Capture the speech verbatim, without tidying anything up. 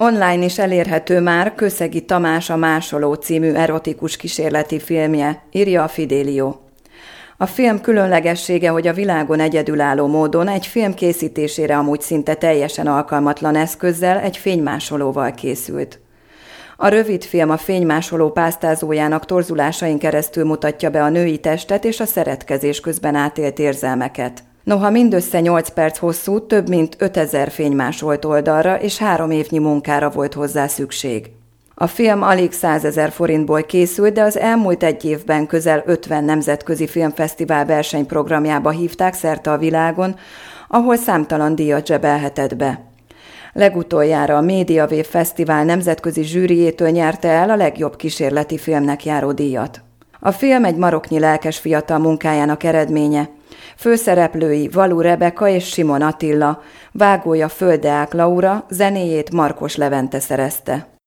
Online is elérhető már Kőszegi Tamás a Másoló című erotikus kísérleti filmje, írja a Fidelio. A film különlegessége, hogy a világon egyedülálló módon egy film készítésére amúgy szinte teljesen alkalmatlan eszközzel, egy fénymásolóval készült. A rövidfilm a fénymásoló pásztázójának torzulásain keresztül mutatja be a női testet és a szeretkezés közben átélt érzelmeket. Noha mindössze nyolc perc hosszú, több mint ötezer fénymásolt oldalra és három évnyi munkára volt hozzá szükség. A film alig százezer forintból készült, de az elmúlt egy évben közel ötven nemzetközi filmfesztivál versenyprogramjába hívták szerte a világon, ahol számtalan díjat zsebelhetett be. Legutoljára a Media Wave Fesztivál nemzetközi zsűrijétől nyerte el a legjobb kísérleti filmnek járó díjat. A film egy maroknyi lelkes fiatal munkájának eredménye. Főszereplői Valú Rebeka és Simon Attila, vágója Földeák Laura, zenéjét Markos Levente szerezte.